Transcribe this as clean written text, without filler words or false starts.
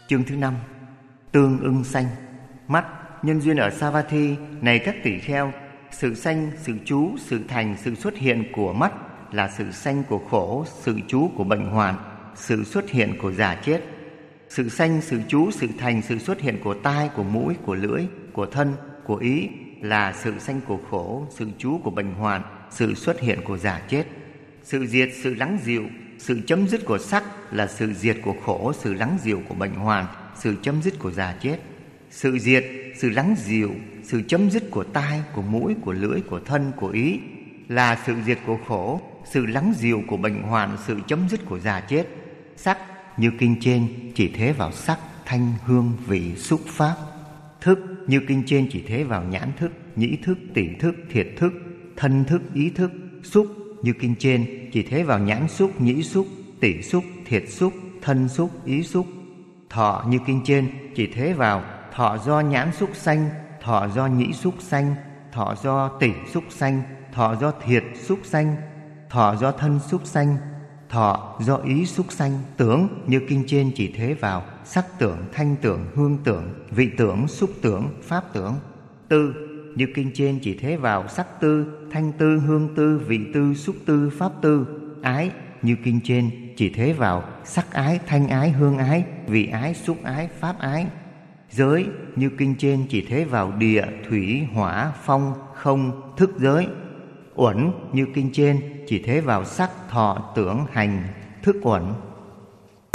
Chương thứ 5. Tương ưng sanh. Mắt, nhân duyên ở Savatthi. Này các tỷ kheo, sự sanh, sự trú, sự thành, sự xuất hiện của mắt là sự sanh của khổ, sự trú của bệnh hoạn, sự xuất hiện của già chết. Sự sanh, sự trú, sự thành, sự xuất hiện của tai, của mũi, của lưỡi, của thân, của ý là sự sanh của khổ, sự trú của bệnh hoạn, sự xuất hiện của già chết. Sự diệt, sự lắng dịu, sự chấm dứt của sắc là sự diệt của khổ, sự lắng dịu của bệnh hoạn, sự chấm dứt của già chết. Sự diệt, sự lắng dịu, sự chấm dứt của tai, của mũi, của lưỡi, của thân, của ý là sự diệt của khổ, sự lắng dịu của bệnh hoạn, sự chấm dứt của già chết. Sắc như kinh trên chỉ thế vào sắc, thanh, hương, vị, xúc, pháp. Thức như kinh trên chỉ thế vào nhãn thức, nhĩ thức, tỷ thức, thiệt thức, thân thức, ý thức. Xúc như kinh trên chỉ thế vào nhãn xúc, nhĩ xúc, tỷ xúc, thiệt xúc, thân xúc, ý xúc. Thọ như kinh trên chỉ thế vào thọ do nhãn xúc sanh, thọ do nhĩ xúc sanh, thọ do tỷ xúc sanh, thọ do thiệt xúc sanh, thọ do thân xúc sanh, thọ do ý xúc sanh. Tưởng như kinh trên chỉ thế vào sắc tưởng, thanh tưởng, hương tưởng, vị tưởng, xúc tưởng, pháp tưởng. Tư như kinh trên chỉ thế vào sắc tư, thanh tư, hương tư, vị tư, xúc tư, pháp tư. Ái như kinh trên chỉ thế vào sắc ái, thanh ái, hương ái, vị ái, xúc ái, pháp ái. Giới như kinh trên chỉ thế vào địa, thủy, hỏa, phong, không, thức giới. Uẩn như kinh trên chỉ thế vào sắc, thọ, tưởng, hành, thức uẩn.